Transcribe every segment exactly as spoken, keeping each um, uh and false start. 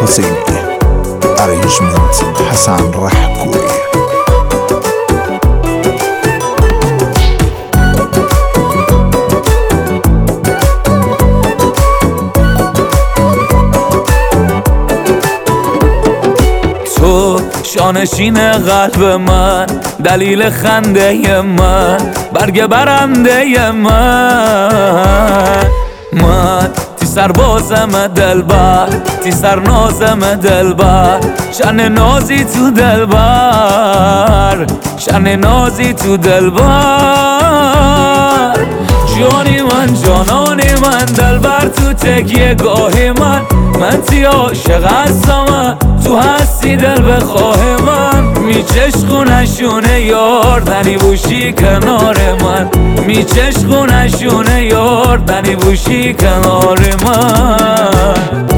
حسینی، ارنجمنت حسن رحکوی. تو شانشین قلب من، دلیل خنده من، برگ برنده من. من تی سربازم دلبر، تی سرنازم دلبر، شن نازی تو دلبر، شن نازی تو دلبر. جانی من جانانی من، دلبر تو تکیه گاهی من، من تی عاشق هستم، تو هستی دل بخواه من. میچشق و نشونه یار دنی بوشی کنار من، میچشق و نشونه یار دنی بوشی کنار من.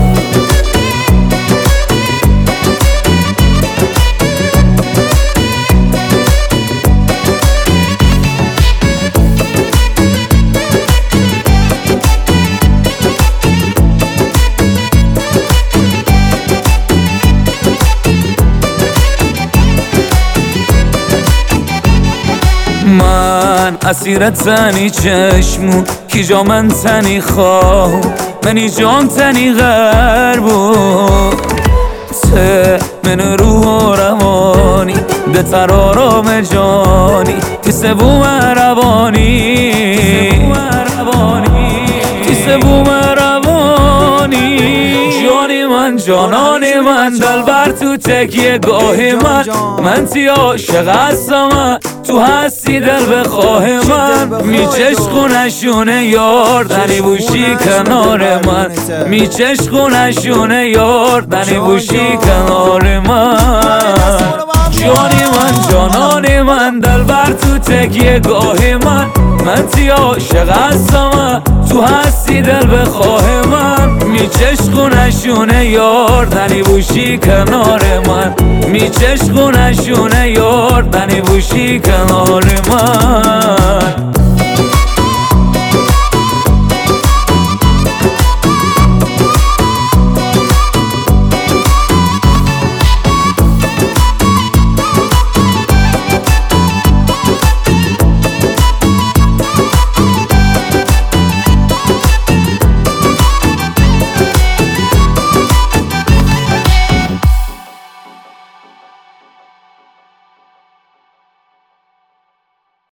من اسیر تنی چشمو کی جا من تنی خواه، منی جان تنی غربو ته من روح و روانی ده ترارام جانی تی سبوم روانی تی سبوم روانی. جانی من جانانی من، دلبر تو تکیه گاهی من، من تی عاشق هستم، تو هستی دل بخواه من. میچشق و نشونه یار دنی بوشی کنار من، میچشق و نشونه یار دنی بوشی کنار من. جانی من جانانی من، دلبر تو تکیه گاهی من، من تی عاشق هستم، تو هستی دل بخواه من. میچشق و نشونه یار دنی بوشی کنار من، میچشق و نشونه یار دنی بوشی کنار من.